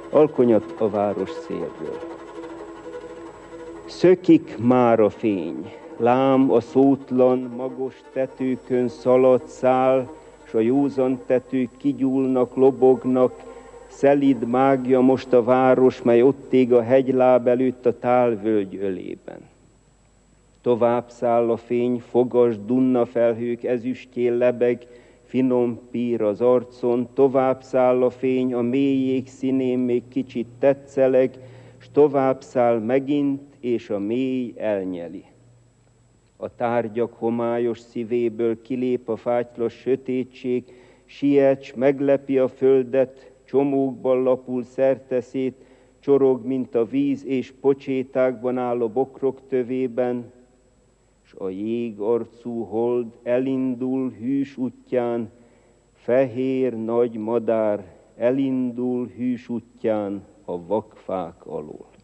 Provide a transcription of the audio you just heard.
alkonyat a város szélről. Szökik már a fény, lám a szótlan, magos tetőkön szalad szál, s a józan tetők kigyúlnak, lobognak, szelíd mágja most a város, mely ott ég a hegyláb előtt a tálvölgy ölében. Tovább száll a fény, fogas dunna felhők ezüstjén lebeg, finom pír az arcon, tovább száll a fény, a mély jég színén még kicsit tetszeleg, s tovább száll megint, és a mély elnyeli. A tárgyak homályos szívéből kilép a fátylos sötétség, siets, meglepi a földet, csomókban lapul szerteszét, csorog, mint a víz, és pocsétákban áll a bokrok tövében, s a jég arcú hold elindul hűs útján, fehér nagy madár elindul hűs útján a vakfák alól.